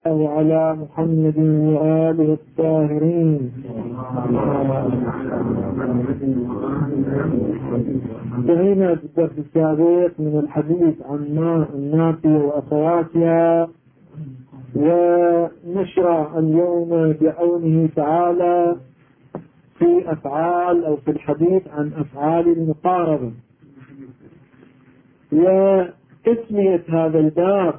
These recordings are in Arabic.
وعلى محمد وآله الطاهرين. انتهينا في الدرس السابق من الحديث عن ماء النافية وأخواتها، ونشرع اليوم بعونه تعالى في أفعال أو في الحديث عن أفعال المقاربة. وتسمية هذا الباب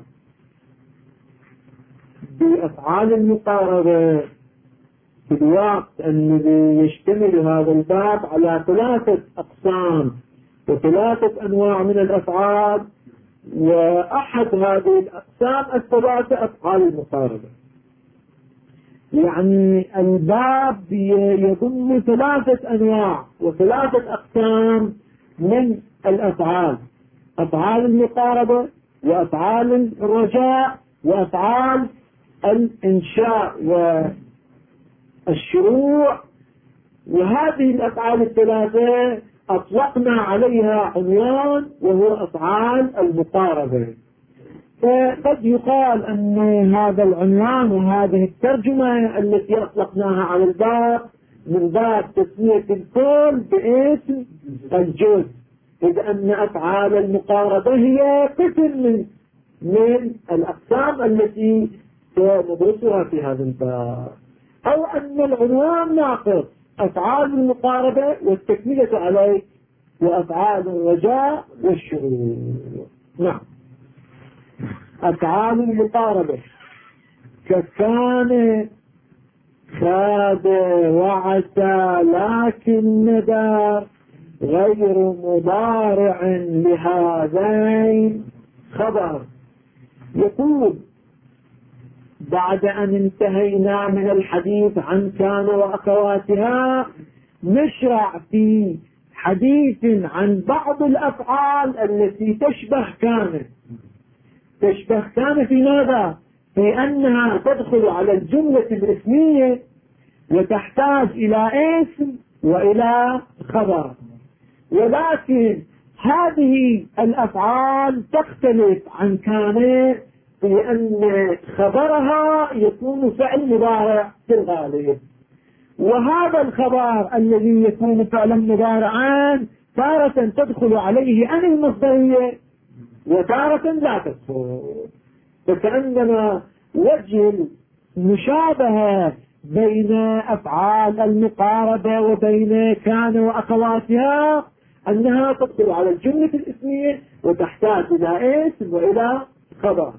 بأفعال المقاربة في الوقت الذي يشتمل هذا الباب على 3 أقسام و3 أنواع من الأفعال، وأحد هذه الأقسام 3 أفعال المقاربة. يعني الباب يضم 3 أنواع و3 أقسام من الأفعال: أفعال المقاربة، وأفعال الرجاء، وأفعال الإنشاء والشروع. وهذه الأفعال ال3 أطلقنا عليها عنوان وهو أفعال المقاربة. فقد يقال أن هذا العنوان وهذه الترجمة التي أطلقناها على الباب من باب تسمية الكل باسم الجزء، إذ أن أفعال المقاربة هي قسم من الأقسام التي سندرسها في هذا الباب، أو أن العنوان ناقص: أفعال المقاربة والتكملة عليه وأفعال الرجاء والشروع. نعم. أفعال المقاربة ككان، خاد، وعسى، لكن ندر، غير مضارع لهذين خبر. يقول: بعد أن انتهينا من الحديث عن كان وأخواتها، نشرع في حديث عن بعض الأفعال التي تشبه كان. تشبه كان في ماذا؟ في أنها تدخل على الجملة الاسمية وتحتاج إلى اسم وإلى خبر، ولكن هذه الأفعال تختلف عن كان في أن خبرها يكون فعل مضارع في الغالب، وهذا الخبر الذي يكون فعلا مضارعا تارة تدخل عليه أن المصدرية وتارة لا تدخل. فكأننا وجه المشابهة بين أفعال المقاربة وبين كان وأخواتها أنها تدخل على الجملة الاسمية وتحتاج إلى اسم وإلى خبر.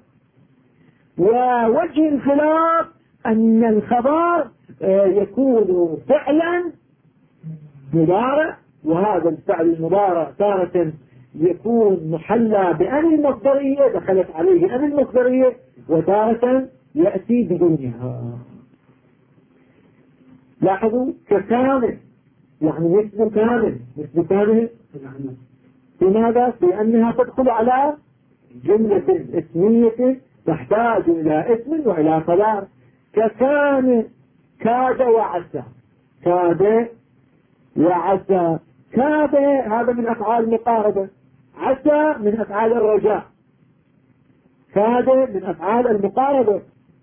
ووجه الخلاف أن الخبر يكون فعلا مضارع، وهذا الفعل المضارع تارة يكون محلى بأن المصدرية، دخلت عليه أن المصدرية، وتارة يأتي بدونها. لاحظوا: ككامل، يعني مثل كامل. مثل كامل لماذا؟ في أنها تدخل على جملة اسمية تحتاج إلى اسم وإلى خبر. ككان، كاد وعسى. كاد وعسى. كاد هذا من أفعال المقاربة، عسى من أفعال الرجاء. كاد من أفعال المقاربة،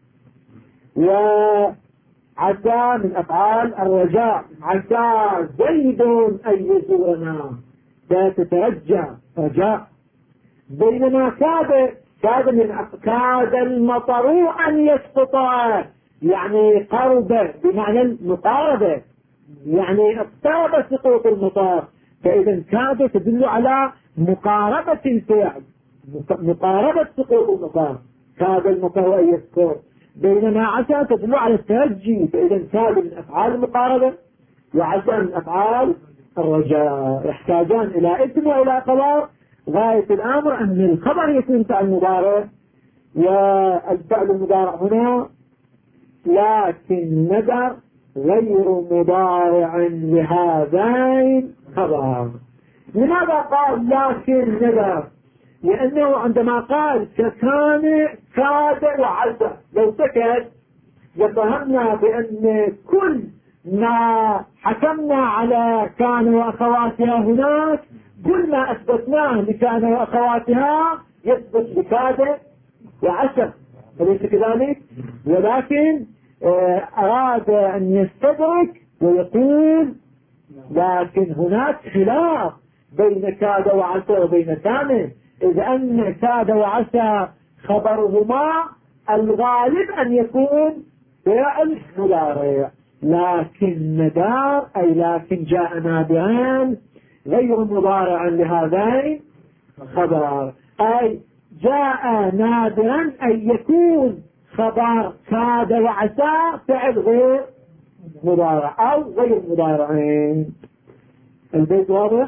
وعسى من أفعال الرجاء. عسى زيد أن يزورنا، تترجى رجاء. بينما كاد من كاد المطر أن يسقط، يعني قرب بمعنى المقاربة، يعني اقترب سقوط المطر. فإذا كاد تدل على مقاربة الفعل، مقاربة سقوط المطر. كاد المطر أن يسقط. بينما عسى تدل على الترجي. فإذا كاد من أفعال المقاربة وعسى من أفعال الرجاء، يحتاجان إلى اسم وإلى خبر. غاية الأمر أن الخبر يكون فعل مضارع، والفعل المضارع هنا لكن ندر غير مضارع لهذين خبر. لماذا قال لكن ندر؟ لأنه عندما قال ككان، كاد وعسى، لو سكت لفهمنا بأن كل ما حكمنا على كان وأخواتها هناك، كل ما أثبتناه لكان وأخواتها يثبت لكاد وعسى، أليس كذلك؟ ولكن أراد أن يستدرك ويقول لكن هناك خلاف بين كاد وعسى وبين كان، إذ أن كاد وعسى خبرهما الغالب أن يكون فعل مضارع، لكن ندار أي لكن جاء نادران غير مضارع لهذين خبر، أي جاء نادرا أن يكون خبر كاد وعسى فعل غير مضارع أو غير مضارعين. البيت واضح؟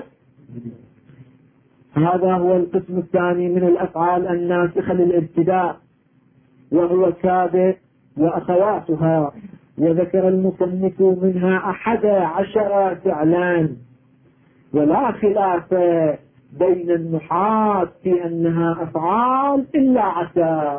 هذا هو القسم الثاني من الأفعال الناسخة للابتداء، وهو كاد وأخواتها، وذكر المصنف منها 11 فعلان، ولا خلاف بين النحاة في أنها أفعال إلا عسى،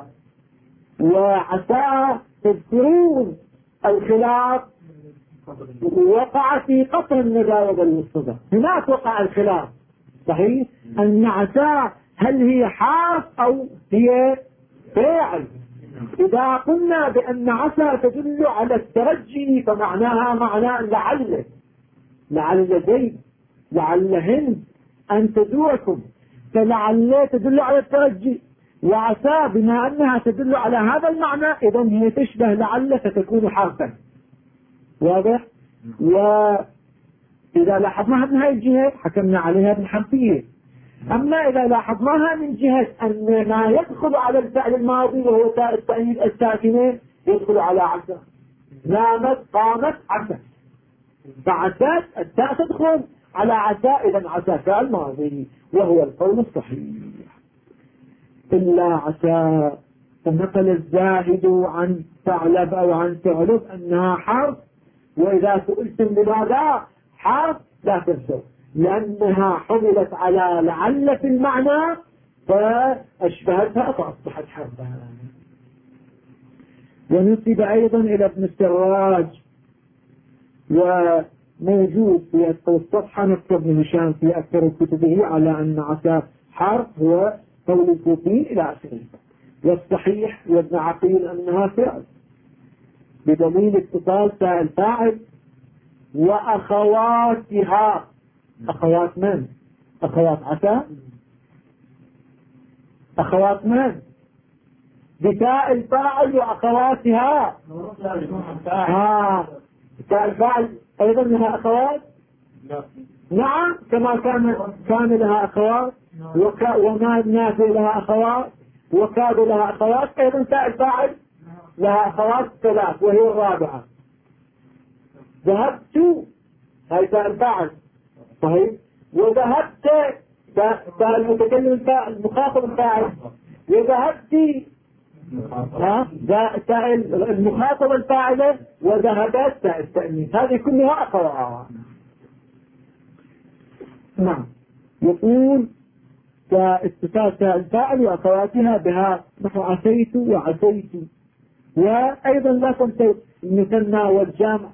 وعسى تذكرون الخلاف وقع في قطر الندى والمصطفى، هناك وقع الخلاف صحيح أن عسى هل هي حرف أو هي فاعل. إذا قلنا بأن عسى تدل على الترجي فمعناها معنى لعل زيد لعل هند أن تدوركم، فلعل تدل على الترجي، وعسى بما أنها تدل على هذا المعنى إذن هي تشبه لعل فتكون حرفا. واضح؟ وإذا لاحظناها من هذه الجهة حكمنا عليها بالحنفية. أما إذا لاحظناها من جهة أن ما يدخل على الفعل الماضي وهو تاء التأنيث الساكنة يدخل على عسى، نامت قامت عسى، فعسى التاء تدخل على عسى، إذن عسى فعل ماضي وهو القول الصحيح. إلا عسى، فنقل الزاهد عن ثعلب أو عن ثعلب أنها حرف، وإذا سئلتم لماذا حرف لا تنسوا لأنها حملت على لعل في المعنى فأشبهتها فأصبحت حرفا. ونسب أيضا إلى ابن السراج، وموجود في الصفحة نكتب ابن هشام في أكثر كتبه على أن عسى حرف هو قول الكوفي إلى آخره. والصحيح وابن عقيل أنها فعل بدليل اتصال تاء الفاعل وأخواتها. أخوات من؟ أخوات عسى؟ أخوات من؟ بتاء الفاعل وأخواتها. تاء الفاعل أيضا لها أخوات؟ نعم، كما كان لها أخوات، وما نافع لها أخوات، وكاد لها أخوات، أيضا تاء الفاعل لها أخوات 3 وهي الرابعة. ذهبت هاي تاء الفاعل صحيح، وذهبت تاء المتكلم الفاعل المخاطب الفاعل، وذهبت تاء المخاطب الفاعلة، وذهبت تاء التأنيث، هذه كلها أخوات. نعم، يقول كاتصال تاء الفاعل وأخواتها بها نحو عسيت وعسيت. وأيضا لا تنسوا المثنى والجمع،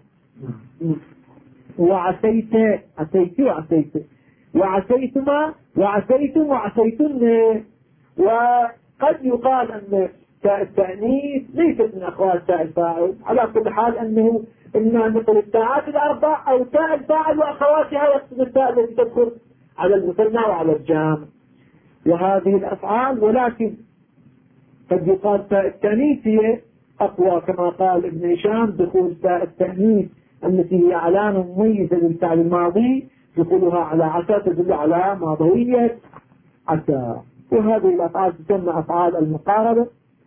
وعسيت عسيت وعسيت، وعسيتما وعسيتم وعسيتن. وقد يقال أن تاء التأنيث ليست من أخوات تاء الفاعل، على كل حال أنه إما مثل التاءات الأربع أو تاء الفاعل وأخواتها يقصد التاء التي تدخل على المثنى وعلى الجمع وهذه الأفعال. ولكن قد يقال تاء التأنيث هي أقوى كما قال ابن هشام، دخول تاء التأنيث التي هي علامة مميزة للفعل الماضي دخولها على عسى تدل على ماضوية عسى. وهذه الأفعال تسمى أفعال المقاربة،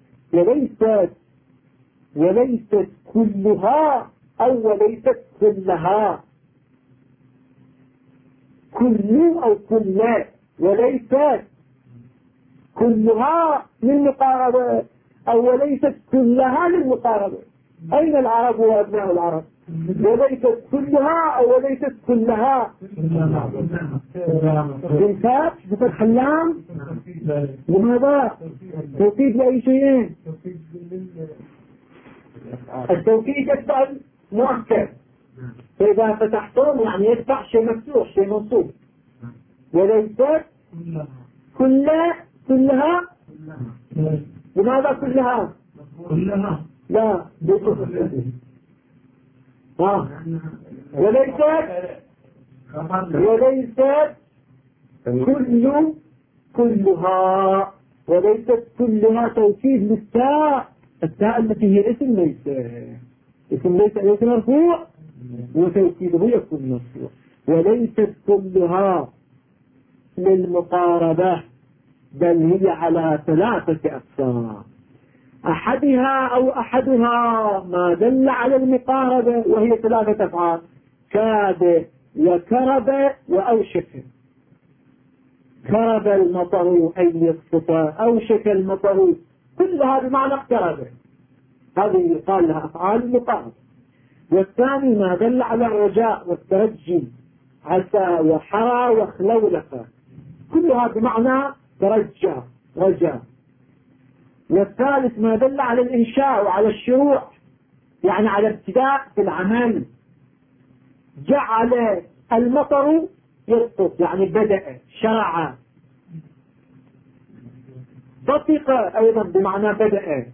وليست كلها أو وليست كلها، كل أو كلا، وليست كلها للمقاربة أو وليست كلها للمقاربة. أين العرب وأبناء العرب؟ وليست كلها أو وليست كلها بالكاف بفتح اللام. لماذا؟ توكيد لأي شيئين؟ التوكيد يتبع مؤكد، فإذا فتحتم يعني يتبع شيء مفتوح شيء منصوب. وليست كلها. لماذا كلها؟ لا وليست كلها، وليست كلها توكيد للتاء، التاء التي هي اسم ليس مرفوع وتوكيده يكون مرفوع. وليست كلها للمقاربة، بل هي على 3 أقسام. أحدها ما دل على المقاربة، وهي 3 أفعال: كاد وكرب وأوشك. كرب المطر أي يسقط، أوشك المطر، كلها بمعنى اقترب، هذه يقال لها أفعال المقاربة. والثاني ما دل على الرجاء والترجي: عسى وحرى وخلولق، كلها بمعنى ترجى رجاء. والثالث ما دل على الإنشاء وعلى الشروع، يعني على ابتداء في العمل: جعل المطر يسقط، يعني بدأ شرع. بطق أيضا بمعنى بدأ.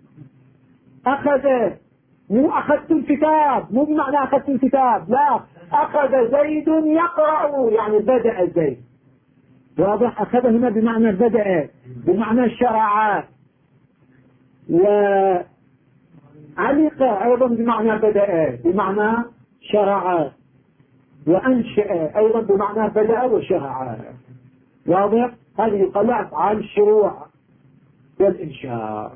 أخذ، مو أخذت الكتاب، مو بمعنى أخذت الكتاب، لا، أخذ زيد يقرأ، يعني بدأ زيد. واضح؟ أخذ هنا بمعنى بدأ، بمعنى شرع. وعلق أيضا بمعنى بدأ، بمعنى شرع. وأنشأ أيضا بمعنى بدأ وشرع. واضح؟ هذه يقال لها أفعال الشروع والإنشاء،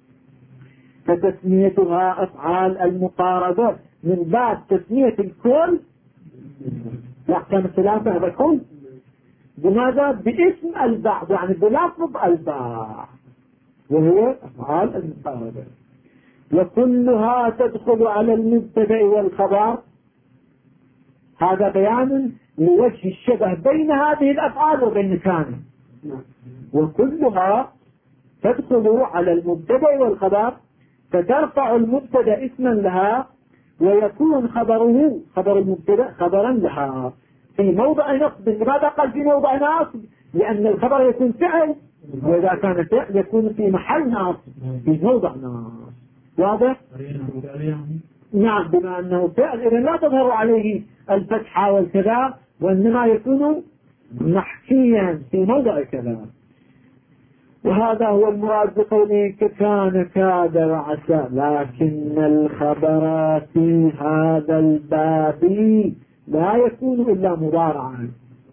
فتسميتها أفعال المقاربة من باب تسمية الكل الأحكام 3 هذا كل، بماذا؟ باسم البعض، يعني بلفظ البعض، وهي أفعال المقاربة. وكلها تدخل على المبتدأ والخبر. هذا بيان لوجه الشبه بين هذه الأفعال وبين كان. وكلها تدخل على المبتدأ والخبر، فترفع المبتدأ اسما لها، ويكون خبره خبر المبتدأ خبرا لها في موضع نصب. لماذا قال في موضع نصب؟ لأن الخبر يكون فعل، وإذا كان فعل يكون في محل نصب، في موضع نصب. واضح؟ نعم، بما أنه فعل إذا لا تظهر عليه الفتحة والكذا، وإنما يكون محكيا في موضع كذا. وهذا هو المراد بقوله كان كاد وعسى. لكن الخبر في هذا الباب لا يكون إلا مضارعا.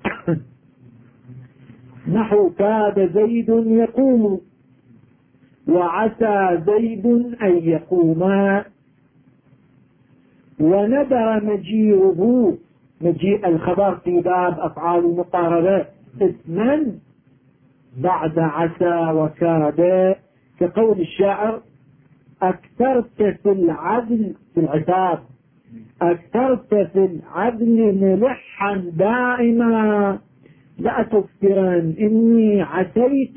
نحو كاد زيد يقوم، وعسى زيد أن يقوما. وندر مجيئه، مجيء الخبر في باب أفعال المقاربة اسما بعد عسى وكاد، كقول الشاعر: أكثرت في العدل في العتاب، أكثرت في العدل ملحا دائما، لا تكثرن إني عسيت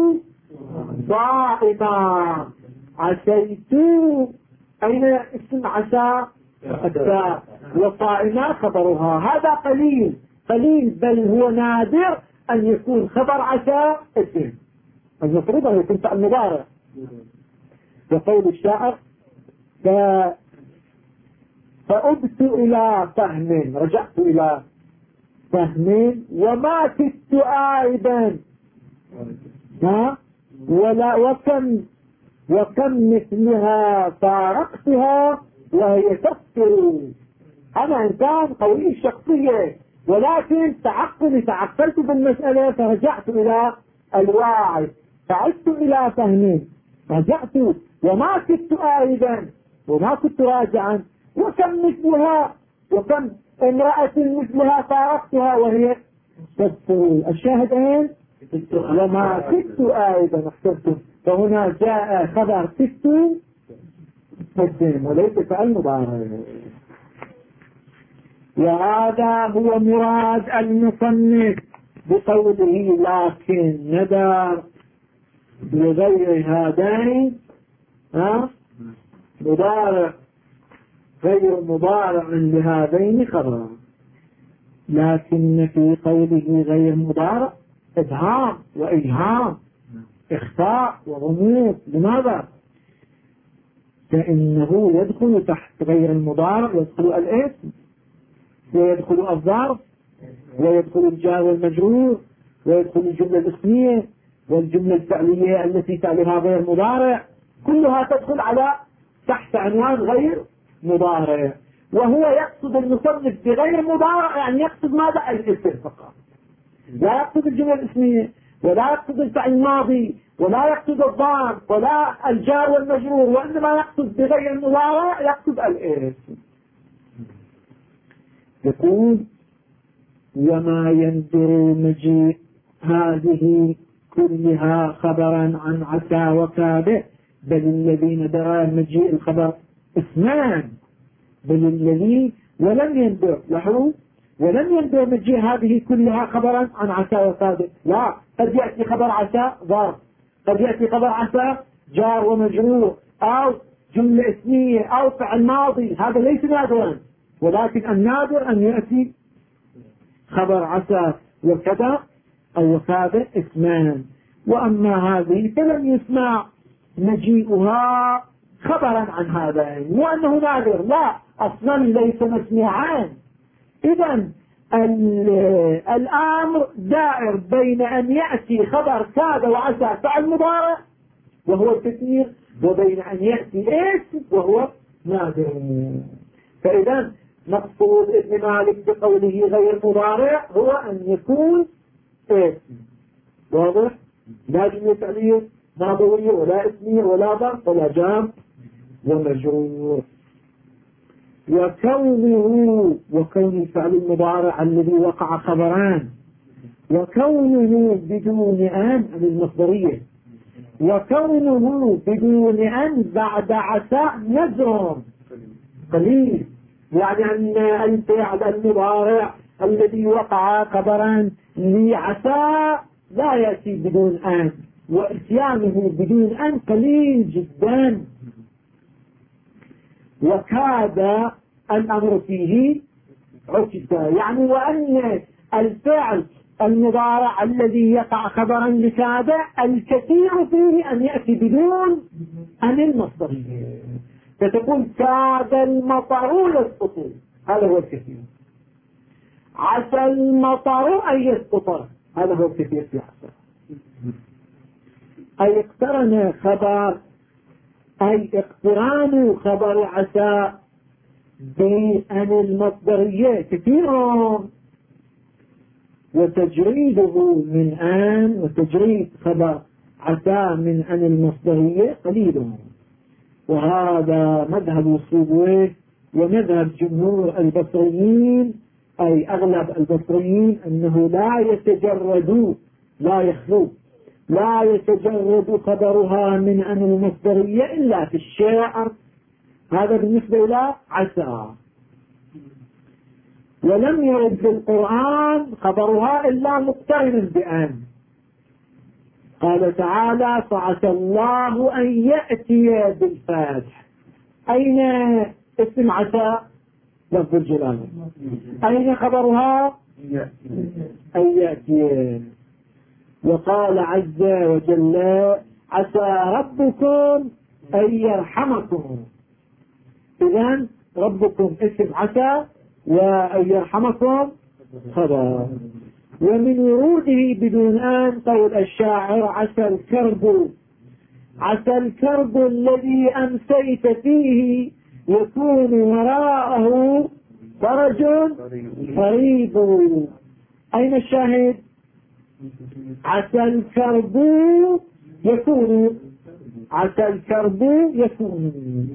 صائما. عسيت أين اسم عسى؟ أكثر. وصائما خبرها. هذا قليل بل هو نادر أن يكون خبر عسى اسم، المفروض أن يكون فعل مضارع. وقول الشاعر: فأبت إلى فهم، رجعت إلى فهم، وما كدت آئبا، وكم مثلها فارقتها وهي تفكر. أنا إنسان قوي الشخصية، ولكن تعقلت بالمسألة، فرجعت إلى الواعي، فعدت إلى فهم، رجعت. وما كنت آئبا، وما كنت راجعا. وكم مثلها، وكم امرأة مثلها فارقتها وهي تفكر. الشاهد اين؟ وما كنت آئبا احترت. فهنا جاء خبر كنت وليس فعل مضارع. وهذا هو مراد المصنف بقوله لكن ندر لغير هذين مضارع غير مضارع لهذين خبرا. لكن في قوله غير مضارع إبهام وإيهام، إخفاء وغموض. لماذا؟ فإنه يدخل تحت غير المضارع، يدخل الاسم ويدخل الظرف ويدخل الجار والمجرور ويدخل الجملة الاسمية والجملة الفعلية التي تاليها غير مضارع، كلها تدخل على تحت عنوان غير مضارع. وهو يقصد المصنف بغير مضارع يعني يقصد ماذا؟ الاسم فقط، لا يقصد الجملة الاسمية ولا يقصد الفعل الماضي ولا يقصد الظرف ولا الجار والمجرور، وإنما يقصد بغير المضارع يقصد الاسم. يقول وما يندر مجيء هذه كلها خبرا عن عسى وكاد، بل الذي ندر مجيء الخبر اسمان، بل الذي ولم يندر له ولم يندر مجيء هذه كلها خبرا عن عسى وكاد، لا، قد يأتي خبر عسى ظرف، قد يأتي خبر عسى جار ومجرور أو جملة اسمية أو فعل ماضي، هذا ليس نادرا، ولكن النادر أن يأتي خبر عسى وكذا أو وكذا اسمان. وأما هذه فلم يسمع مجيئها خبرا عن هذا، وأنه نادر، لا، أصلا ليس مسموعان. إذن الأمر دائر بين أن يأتي خبر كاد وعسى فعل مضارع وهو الكثير، وبين أن يأتي اسم وهو نادر. فإذا مقصود ابن مالك بقوله غير مضارع هو أن يكون اسم واضح، لا جملة فعلية ماضية ولا اسمية ولا ظرف ولا جار ومجرور. وكون الفعل المضارع الذي وقع خبران، وكونه بدون أن المصدرية، وكونه بدون أن بعد عسى نزر قليل، يعني أن الفعل المضارع الذي وقع خبرا لعسى لا يأتي بدون أن، وإتيانه بدون أن قليل جدا. وكاد الأمر فيه عكس، يعني وأن الفعل المضارع الذي يقع خبرا لكاد الكثير فيه أن يأتي بدون أن المصدرية، فتقول كاد المطر يسقط، هذا هو الكثير. عسى المطر أن يسقط، هذا هو الكثير في عسى. أي اقترن خبر، أي اقتران خبر عسى بأن المصدرية كثير، وتجريده من أن، وتجريد خبر عسى من أن المصدرية قليل. وهذا مذهب الصوبوي ومذهب جمهور البصريين، أي أغلب البصريين، أنه لا يتجرد، لا يخلو، لا يتجرد خبرها من أن المصدرية إلا في الشعر. هذا بالنسبة إلى عسى. ولم يرد في القرآن خبرها إلا مقترن بأن، قال تعالى فعسى الله أن يأتي بالفتح. أين اسم عسى؟ لفظ الجلالة. أين خبرها؟ أن يأتي. وقال عز وجل عسى ربكم أن يرحمكم. إذن ربكم اسم عسى وأن يرحمكم خبر. ومن وروده بدون أن قول الشاعر عسى الكرب، عسى الكرب الذي أمسيت فيه يكون وراءه فرج قريب. أين الشاهد؟ عسى الكرب يكون، عسى الكرب يكون.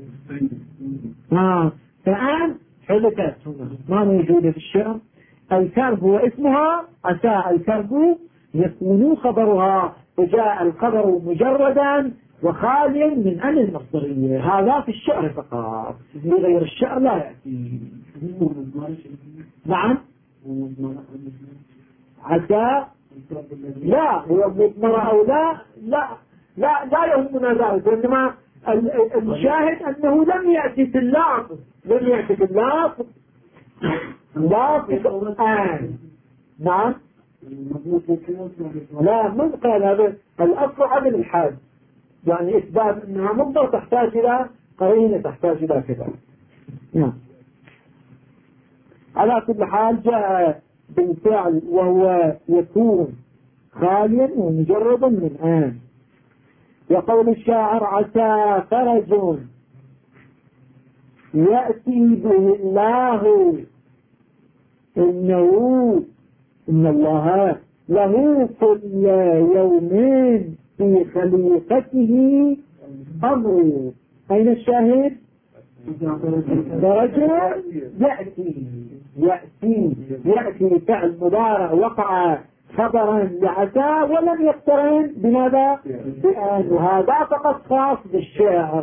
فالآن حدثت هنا ما موجودة في الشعر. الكرب هو اسمها، عسى الكرب يكون خبرها، وجاء الخبر مجردا وخاليا من أن المصدرية. هذا في الشعر فقط، في غير الشعر لا يأتي. نعم عسى لا هو مضمر أو لا يهمنا ذلك، وإنما الشاهد أنه لم يأتي في اللفظ، لم يأتي في اللفظ الآن. نعم لا من قال هذا الأصل عدم الحاد، يعني إثبات أنها مضمر تحتاج إلى قرينة تحتاج إلى كذا. نعم. على كل حال جاء بالفعل وهو يكون خاليا ومجردا من آن. وقول الشاعر عسى فرج يأتي به الله إن الله له كل يوم في خليقته أمر. أين الشاهد؟ فرج يأتي فعل مضارع وقع خبرا لعسى ولم يقترن بماذا؟ بأن. وهذا فقط خاص بالشاعر.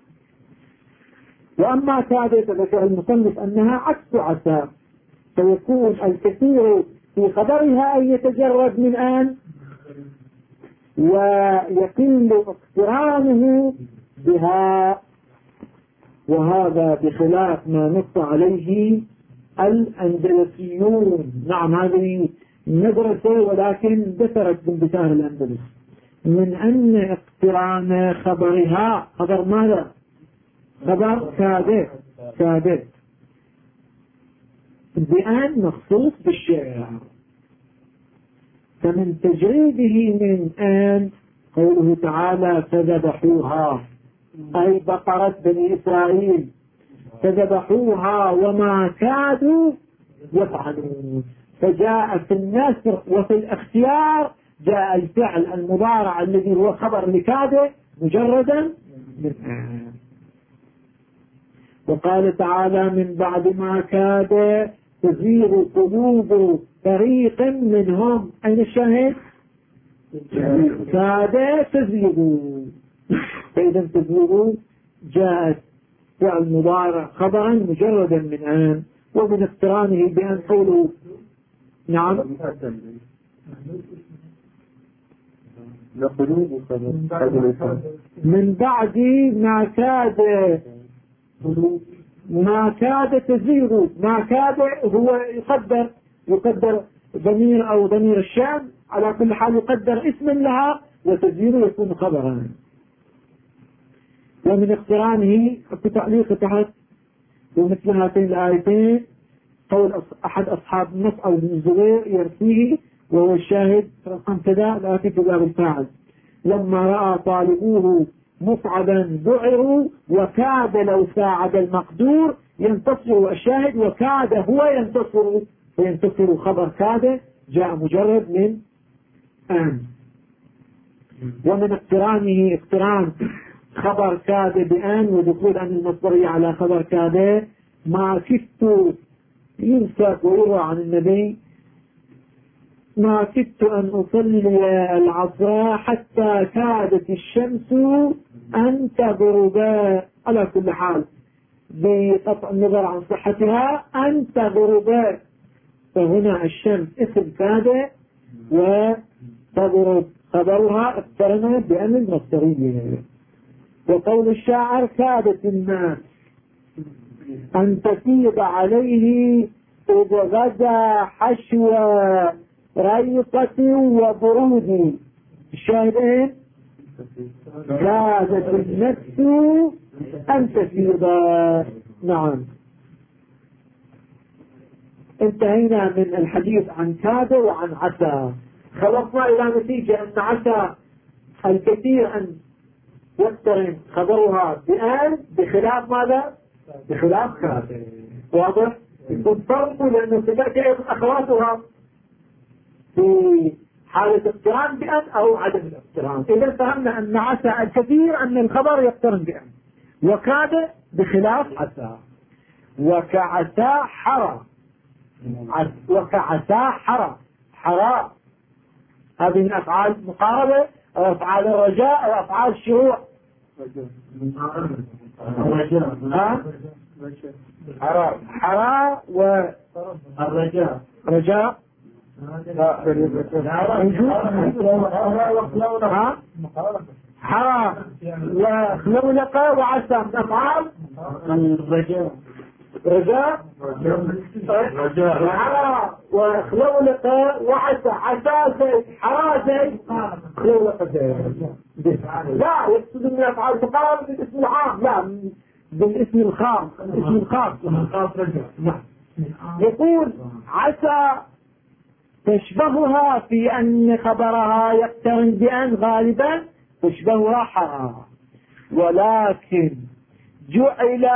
وأما كاد فذكر المصنف أنها عكس عسى، فيكون الكثير في خبرها أن يتجرد من آن ويقل اقترانه بها، وهذا بخلاف ما نص عليه الأندلسيون. نعم هذه مدرسة ولكن دثرت من بشار الأندلس من أن اقتران خبرها خبر ماذا؟ خبر كاذب بأن مخصوص بالشعر. فمن تجريده من آن قوله تعالى فذبحوها، أي بقرة بني إسرائيل فذبحوها وما كادوا يفعلون. فجاء في النسر وفي الاختيار جاء الفعل المضارع الذي هو خبر لكاده مجردا من آن. وقال تعالى من بعد ما كاد تزيغ قلوب فريق منهم. أين الشاهد؟ كاد تزيغ. فإذا تزيغ جاءت فعل مضارع خبرا مجردا من آن. ومن اقترانه بأن قوله نعم من بعد ما كاد تزيغ. ما كاد هو يقدر ضمير أو ضمير الشأن، على كل حال يقدر اسما لها، وتزيغ يكون خبرا. ومن اقترانه في تعليق تحت ومثل هاتين الآيتين قول أحد أصحاب النص أو ابن الزبير يرثيه وهو الشاهد رقم كذا الآتي في باب الفاعل لما رأى طالبوه مصعدا ذعروا وكاد لو ساعد المقدور ينتصر. الشاهد وكاد هو ينتصر، فينتصر خبر كاد جاء مجرد من آن. ومن اقترانه اقتران خبر كاد بآن ودخول أن المصدرية على خبر كاد. ما كدت ينسى ويروى عن النبي ما كدت أن أصلي العصر حتى كادت الشمس أن تغرب. على كل حال بقطع النظر عن صحتها أن تغرب، فهنا الشمس اسم كاد وتغرب خبرها اقترن بأن المصدرية. وقول الشاعر كادت الناس أن تفيض عليه إذ غدا حشو ريقة وبرود. الشاهدين كادت النفس أن تفيض. نعم انتهينا من الحديث عن كاد وعن عسى. خلصنا إلى نتيجة أن عسى الكثير أن يقترن خبرها بآن بخلاف ماذا؟ بخلاف كاد. واضح؟ يكون فرق لأنه ستأتي أخواتها في حالة اقتران بأن أو عدم الاقتران. إذا فهمنا أن عسى الكثير أن الخبر يقترن بأن، وكاد بخلاف عسى. وكعسى حرى، وكعسى حرى هذه من أفعال مقاربة أو أفعال الرجاء أو أفعال الشروع. حرى والرجاء رجاء حرى وخلولق وعسى من أفعال الرجاء. رجاء حرى وخلولق وعسى. عسى زيد حرى زيد خلولق زيد. لا يقصد من أفعال مقاربة بالاسم العام. لا بالاسم الخاص، الاسم الخاص نعم. يقول عسى تشبهها في أن خبرها يقترن بأن غالبا تشبهها حرى، ولكن جعل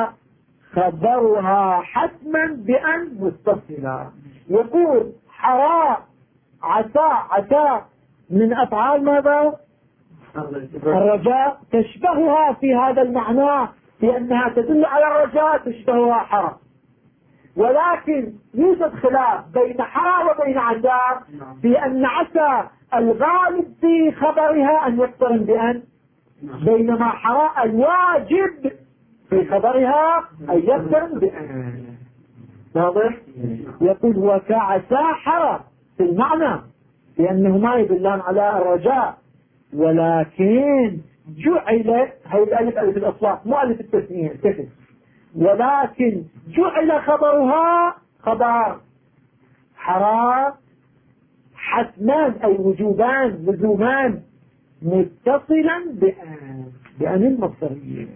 خبرها حتما بأن متصلا. يقول حرى عسى من أفعال ماذا؟ الرجاء، تشبهها في هذا المعنى في أنها تدل على الرجاء تشبهها حرى، ولكن يوجد خلاف بين حرى وبين عسى في أن عسى الغالب في خبرها أن يقترن بأن، بينما حرى الواجب في خبرها أن يقترن بأن. واضح؟ يقول وكعسى حرى في المعنى لأنهما يدلان على الرجاء، ولكن جعل، هي الألف ألف الأصلاح مو ألف التثنية كذب، ولكن جعل خبرها خبر حرى حتمان أي وجوبان لزومان متصلا بأن المصدرية.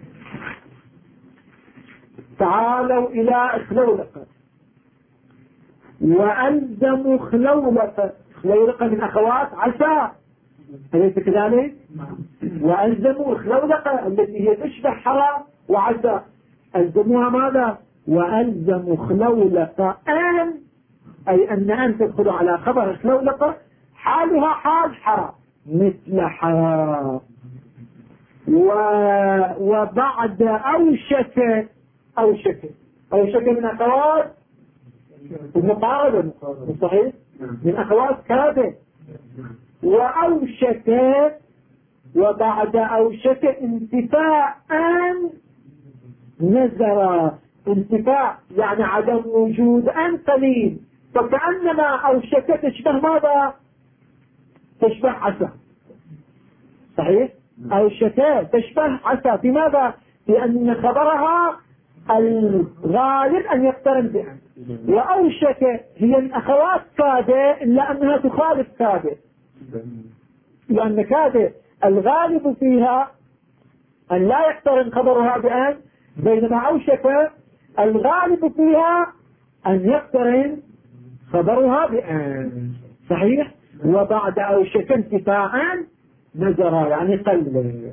تعالوا إلى اخلولقة، وألزموا خلولقة. خلولقة من أخوات عسى، أليس كذلك؟ وألزموا خلولقة التي هي تشبه حرى وعسى، ألزموها ماذا؟ وألزموا خلولقة أن، أي أن تدخل على خبر خلولقة حالها حال حرى مثل حرى. وبعد أوشك من أخوات المقاربة، صحيح؟ من أخوات كاذب. وأوشك، وبعد أوشك انتفاء نزر، انتفاء يعني عدم وجود أن قليل، فكأنما أوشك تشبه ماذا؟ تشبه عسى، صحيح؟ أوشك تشبه عسى في ماذا؟ في أن خبرها الغالب أن يقترن بها. وأوشك هي من أخوات كادة إلا أنها تخالف كادة، لأن كادة الغالب فيها أن لا يقترن خبرها بأن، بينما أوشك الغالب فيها أن يقترن خبرها بأن، صحيح؟ وبعد أوشك انتفاعا نزرا يعني قلب.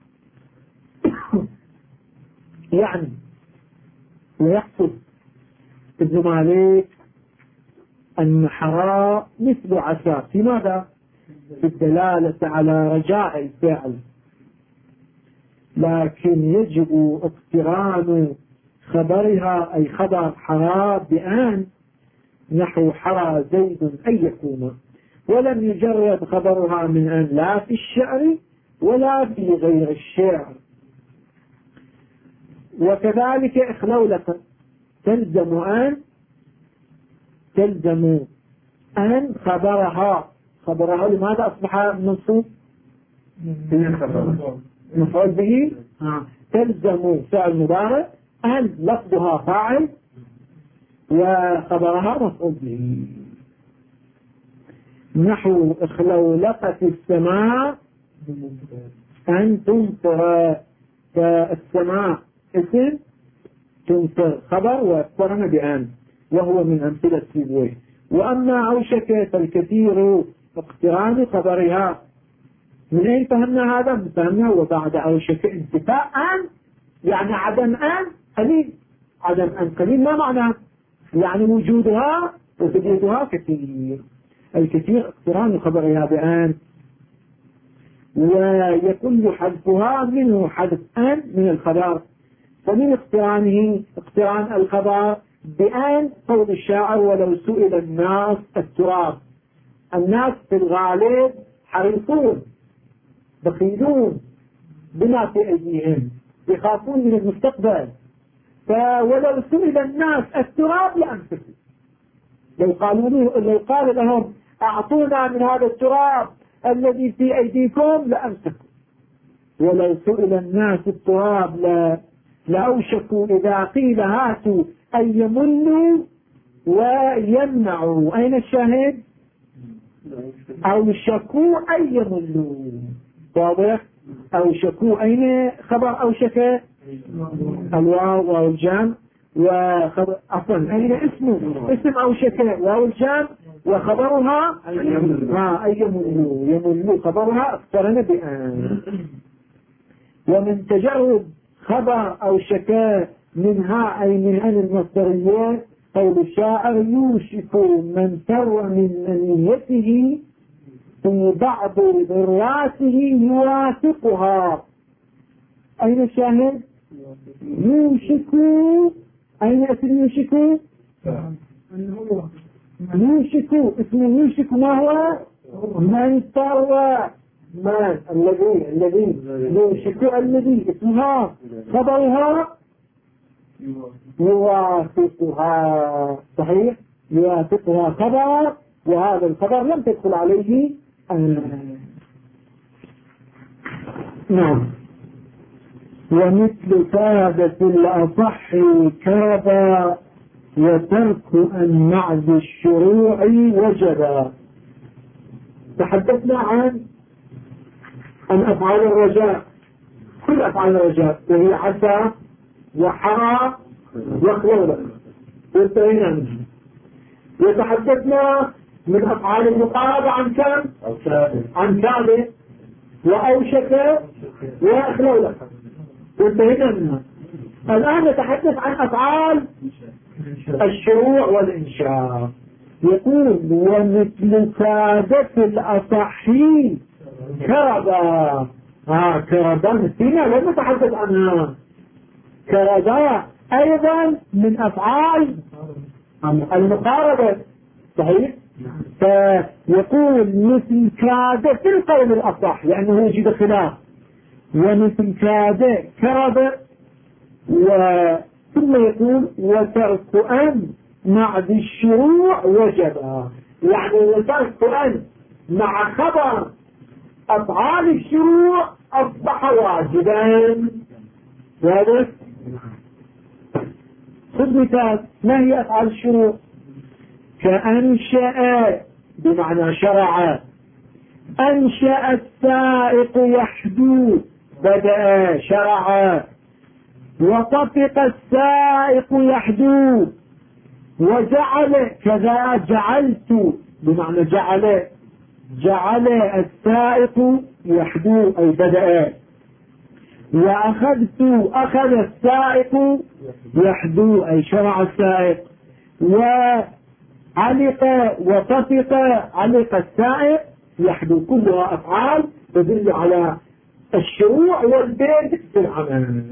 يعني ويحصل ابن مالك أن حرى مثل عسى في ماذا؟ في الدلالة على رجاء الفعل، لكن يجب اقتران خبرها أي خبر حرى بأن، نحو حرى زيد أن يكون، ولم يجرد خبرها من أن لا في الشعر ولا في غير الشعر. وكذلك إخلولة تلزم أن خبرها لماذا أصبح منصوب؟ مفعول به. تلزم فعل مضارع أن لفظها فاعل وخبرها مفعول به، نحو إخلولقة السماء أن تمطر، فالسماء اسم تمطر خبر واقترن بأن، وهو من أمثلة سيبويه. وأما أوشك فالكثير اقتران خبرها. من أين فهمنا هذا؟ فهمنا وبعد أوشك انتفاء أن، يعني عدم أن قليل. عدم أن قليل ما معنى؟ يعني وجودها وثبوتها كثير. الكثير اقتران خبرها بأن، ويكون حذفها منه حذف أن من الخبر. فمن اقترانه اقتران الخبر بأن قول الشاعر ولو سئل الناس التراب. الناس في الغالب حريصون بخيلون بما في أيديهم، يخافون من المستقبل، فولو سئل الناس التراب لأنفسهم، لو قال لهم أعطونا من هذا التراب الذي في أيديكم لأمسكوا. ولو سئل الناس التراب لأوشكوا إذا قيل هاتوا أن يمنوا ويمنعوا. أين الشاهد؟ أوشكوا أن يمنوا. واضح؟ أوشكوا أين خبر أوشك؟ الواو واو الجام عفوا أين اسم أوشك واو الجام وخبرها أي يمل خبرها اقترن بأن. ومن تجرد خبر أوشك منها أي من أن المصدرية قول الشاعر يوشك من فر من منيته في بعض ذراته يوافقها. أين الشاهد؟ يوشك. أين اسم يوشك؟ يوشك اسم يوشك ما هو؟ من فر من الذي يوشك الذي اسمها خبرها يوافقها. صحيح يوافقها خبر، وهذا الخبر لم تدخل عليه نعم. ومثل كاد في الأصح كاد وترك أنواع الشروع وجب. تحدثنا عن أفعال الرجاء، كل أفعال الرجاء وهي عسى وحرى وخلولة وانتهينا منها. وتحدثنا من أفعال المقاربة عن كم؟ عن كاد وأوشك وخلولة وانتهينا منها. الآن نتحدث عن أفعال الشروع والإنشاء. يقول ومثل كاد في الأصحي كردا. كردا نسينا لم نتحدث عنها. كردا أيضا من أفعال المقاربة. صحيح. فيقول مثل كاد في القول الأصح لأنه وجد خلاف. ومثل كاد كردا ثم يقول وترك أن مع ذي الشروع وجب. يعني وترك أن مع خبر أفعال الشروع أصبح واجبا. واضح؟ خذ مثال. ما هي أفعال الشروع؟ كأنشأ بمعنى شرع. أنشأ السائق يحدو بدأ شرع. وطفق السائق يحدو. وجعل كذا جعلت بمعنى جعل السائق يحدو أي بدأ. وأخذت أخذ السائق يحدو أي شرع السائق. وعلق وطفق علق السائق يحدو. كلها أفعال تدل على الشروع والبدء في العمل.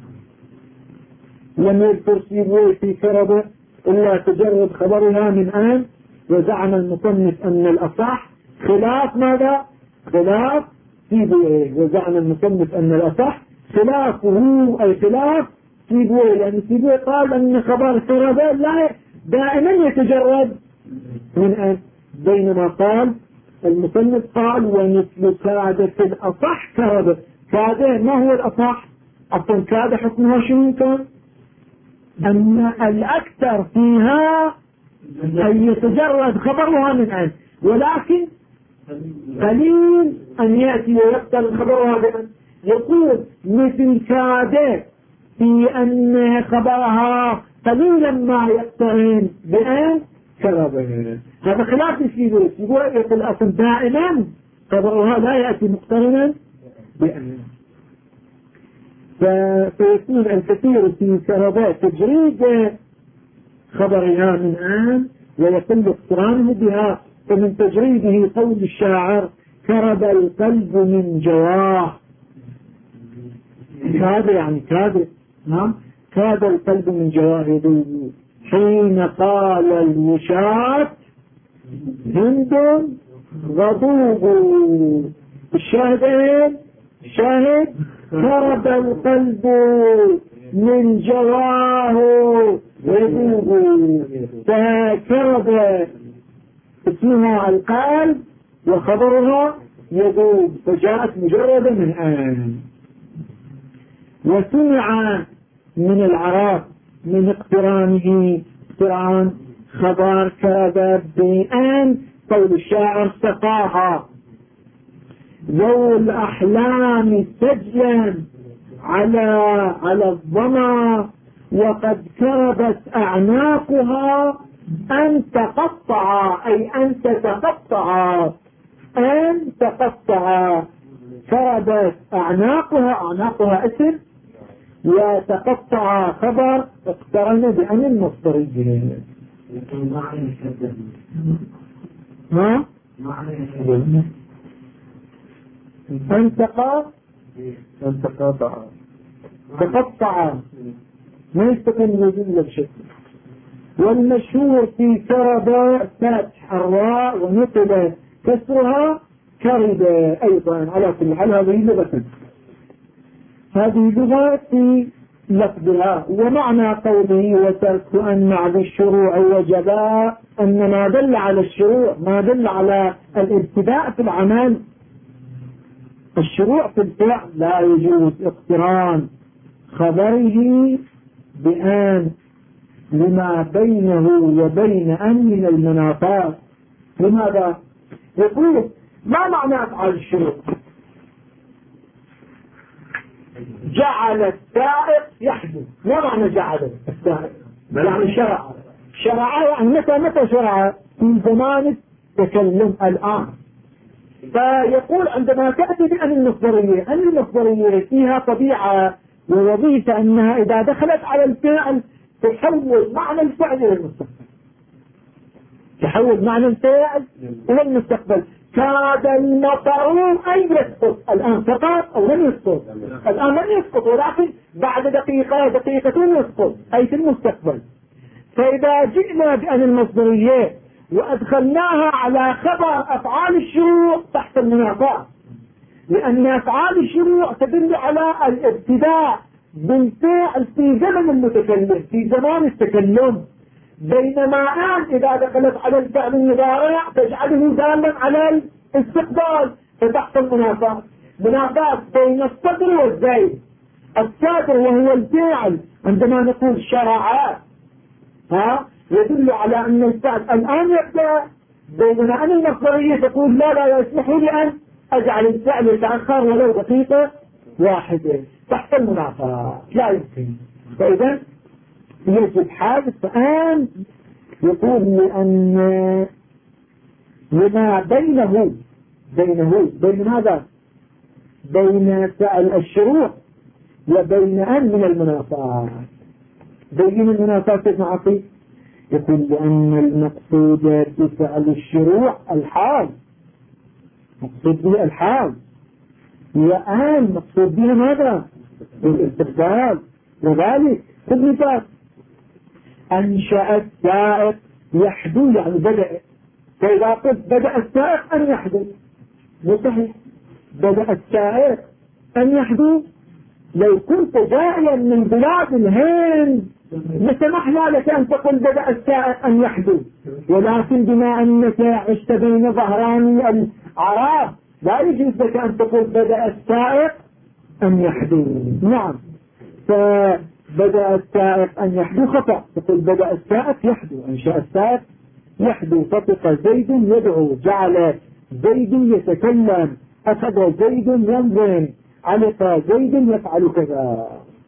لم يذكر سيبويه في كربه إلا تجرد خبرها من أن. وزعم المصنف أن الأصح خلاف ماذا؟ خلاف سيبويه. وزعم المصنف أن الأصح خلافه أي خلاف سيبويه، لأن سيبويه قال أن خبر كربه لا دائما يتجرد من أن، بينما قال المصنف قال ومثل كاد في الأصح كربه. كاد ما هو الأصح؟ أصلا كاد حكمها شنو كان؟ أن الأكثر فيها أن يتجرد خبرها من أن، ولكن قليل أن يأتي ويقتل خبرها بأن. يقول مثل كاد في أن خبرها قليلا ما يقترن بأن كربه. هذا خلاف السيبويه. يقول أصلا دائما خبرها لا يأتي مقترنا بأن. فيكون الكثير في كربات تجريد خبرها من آن ويقل اقترانه بها. فمن تجريده قول الشاعر كرب القلب من جواه. كاد يعني كاد. نعم كاد القلب من جواه يذوب حين قال الوشاة هند غضوب. الشاهدين شاهد كرب القلب من جواه يذوب. فكرب اسمها القلب وخبرها يذوب، فجاءت مجردة من آن. وسمع من العرب من اقترانه اقتران خبر كرب بأن قول الشاعر سقاها ذو الأحلام سجلا على الظما وقد كادت أعناقها أن تقطع، أي أن تتقطع، أن تقطع. كادت أعناقها اسم، وتقطع خبر اقترن بأن المصدرية. ها؟ تقطع ما يستقيم وجود الشكل. والمشهور في كرب فتح الراء ونقل كسرها كرب أيضا. على كل حال هذه لغة في لفظها. ومعنى قوله وترك أن ذي الشروع وجباء أن ما دل على الشروع ما دل على الابتداء في العمل. الشروع في الفعل لا يجوز اقتران خبره بأن لما بينه وبين أن من المنافات. لماذا؟ يقول ما معنى أفعال الشروع؟ جعل السائق يحدث. ما معنى جعل السائق؟ يعني شرع يعني متى شرع؟ في زمان التكلم الآن. فيقول عندما تأتي بأن المصدرية فيها طبيعة ووظيفة أنها إذا دخلت على الفعل تحول معنى الفعل إلى المستقبل. إلى المستقبل. كاد المطر أن يسقط. الآن سقط أو لم يسقط؟ الآن لم يسقط، ولكن بعد دقيقتين يسقط، أي في المستقبل. فإذا جئنا بأن المصدرية وأدخلناها على خبر أفعال الشروع تحت المنافاة، لأن أفعال الشروع تدل على الابتداء بالفعل في زمن المتكلم، في زمان التكلم. بينما الآن إذا دخلت على الفعل المضارع تجعله دالا على الاستقبال، فتحصل منافاة بين الصدر والزيد. الصدر وهو الفعل عندما نقول شرع يدل على أن الفعل الآن يبدأ، بينما أن المصدرية تقول لا يسمحوا لي أن أجعل الفعل يتأخر ولو دقيقة واحدة. تحت المنافاة لا يمكن. فإذا يجب حادث. فآن يقول لأن لما بين ماذا؟ بين فعل الشروع وبين أن من المنافاة. بين المنافاة سيدنا عطيف يقول لأن المقصود بفعل الشروع الحال، مقصود به الحال، وآن مقصود به ماذا؟ الاستقبال. وذلك كل مثال أنشأ السائق يحدو يعني بدأ. فإذا قلت بدأ السائق أن يحدو مو صحيح. بدأ السائق أن يحدو لو كنت جائيا من بلاد الهند لسمحنا لك أن تقول بدأ السائق أن يحدو، ولكن بما أنك عشت بين ظهران العرب لا يجوز لك أن تقول بدأ السائق أن يحدو. نعم، فبدأ السائق أن يحدو خطأ، تقول بدأ السائق يحدو. أنشأ السائق يحدو. فطق زيد يدعو، جعل زيد يتكلم، أخذ زيد ينظم، علق زيد يفعل كذا.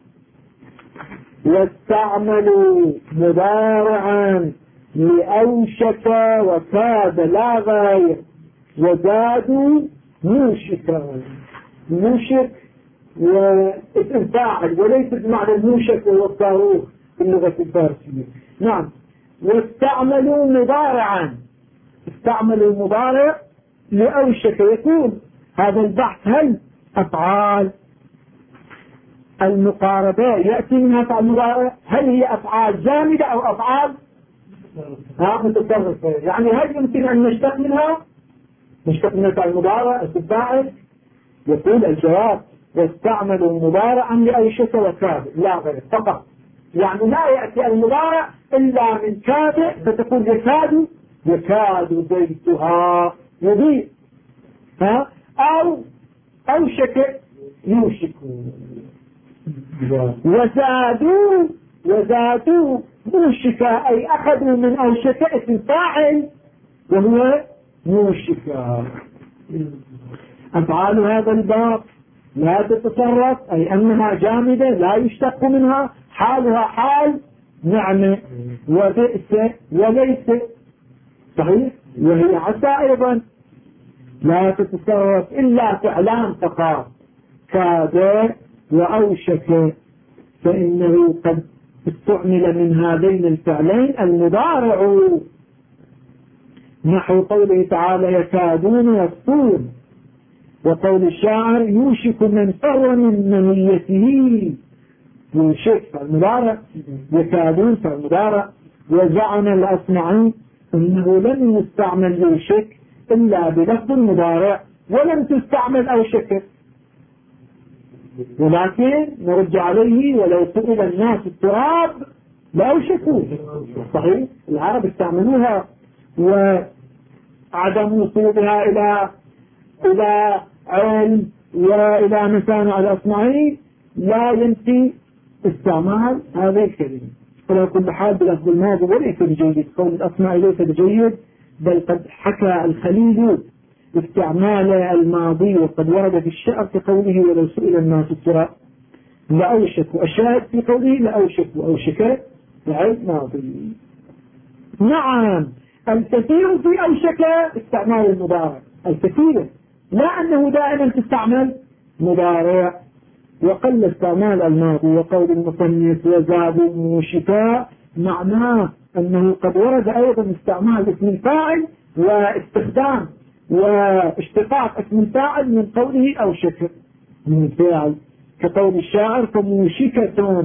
واستعملوا مضارعا لأوشك وكاد لا غير، وزادوا موشكا. موشك واسم فاعل وليس بمعنى الموشك وهو الصاروخ في اللغة الفارسية. نعم. واستعملوا مضارعا، استعملوا مضارع لأوشك. يكون هذا البحث هل أفعال المقاربة يأتي منها أفعال المضارع، هل هي أفعال جامدة أو أفعال متصرفة؟ يعني هل يمكن أن نشتق منها أفعال المضارع الفاعل؟ يقول الجواب واستعملوا مضارعا لأوشك وكاد لا غير فقط. يعني لا يأتي المضارع إلا من كاد، فتقول يكاد زيتها يضيء، أو أوشك يوشك. وزادوا موشك، أي أخذوا من أوشك اسم فاعل وهو موشك. أفعال هذا الباب لا تتصرف أي أنها جامدة لا يشتق منها، حالها حال نعمة وبئس وليس. صحيح. وهي عسى أيضا لا تتصرف إلا فعلان فقط، كاد وأوشك، فإنه قد استعمل من هذين الفعلين المضارع، نحو قوله تعالى يكادون يسطون، وقول الشاعر يوشك من فر من منيته، يوشك فالمضارع، يكادون فالمضارع. وزعم الأصمعي أنه لم يستعمل يوشك إلا بلفظ المضارع ولم تستعمل أوشك، ولكن نرد عليه ولو سئل الناس التراب لأوشكوا. صحيح. العرب استعملوها، وعدم وصولها إلى علم وإلى مسامع الأصمعي لا ينفي استعمال هذه الكلمة. على كل حال بلفظ الماضي وليس بجيد، قول الأصمعي ليس بجيد، بل قد حكى الخليل استعمال الماضي وقد ورد في الشعر في قوله ولو سئل الناس التراب لأوشكوا. الشاهد في قوله لأوشكوا، أوشك فعل ماضي. نعم الكثير في أوشك استعمال المضارع، الكثير، لا أنه دائما تستعمل مضارع، وقل استعمال الماضي. وقول المصنف وزادوا موشكا معناه أنه قد ورد أيضا استعمال اسم الفاعل واستخدام واشتقاق اسم الفاعل من قوله أوشك من الفاعل، كقول الشاعر فموشكة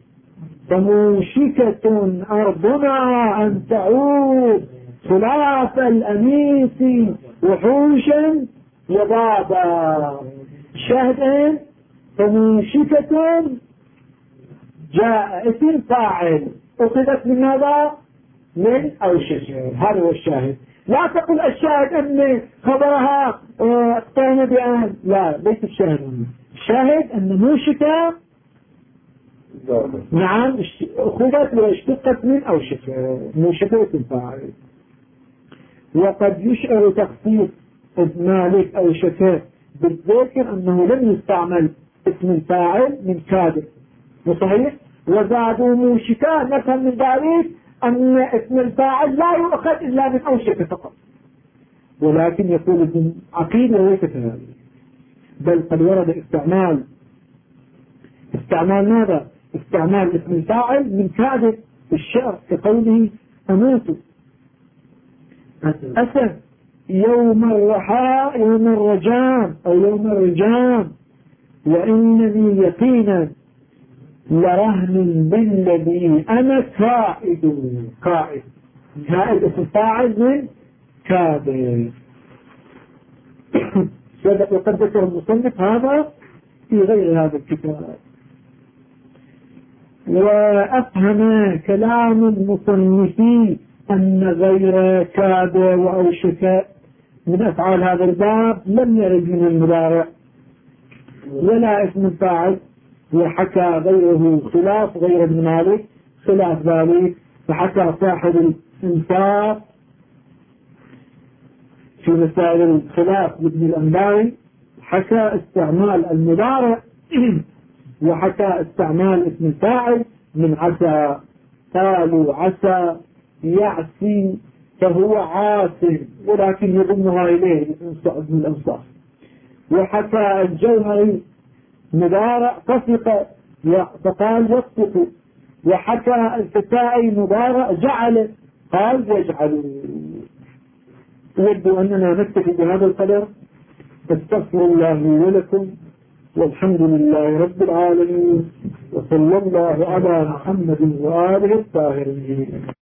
أرضنا أن تعود خلاف الأنيس وحوشا وضابا. شاهدين فموشكة جاء اسم فاعل أخذت من هذا من أوشك، هذا هو الشاهد. لا تقل الشاهد أن خبرها اقترن بأن، لا ليس الشاهد. الشاهد أن موشكة نعم أخذت واشتقت من أوشك، موشكة اسم فاعل. وقد يشعر تخصيص مالك أوشك بالذكر أنه لم يستعمل اسم الفاعل من كادر، وصحيح. وزادوا موشكا نفهم من ذلك أن اسم الفاعل لا يؤخذ إلا من أوشك فقط، ولكن يقول ابن عقيل وليس كذلك، بل قد ورد استعمال ماذا؟ استعمال اسم الفاعل من كادر في الشعر كقوله أموت أسد يوم الرحاء يوم الرجام أو يوم الرجام، وإنني يقينا لرهن بالذي أنا قائد اسم فاعل من كادر. وقد ذكر المصنف هذا في غير هذا الكتاب. وأفهم كلام المصنفين أن غير كاد وأوشك من أفعال هذا الباب لم يرد من المضارع ولا اسم الفاعل، وحكى غيره خلاف غير ابن مالك خلاف ذلك، فحكى صاحب الإنصاف في مسائل الخلاف لابن الأنباري حكى استعمال المضارع وحكى استعمال اسم الفاعل من عسى، قالوا عسى يعسي فهو عاصم ولكن يضمها إليه ابن الأنصاف. وحكى الجوهري مضارع فسق فقال يفسق، وحكى الفتائي مضارع جعل قال يجعل. أود أننا نكتفي بهذا القدر. استغفر الله ولكم، والحمد لله رب العالمين، وصلى الله على محمد وآله الطاهرين.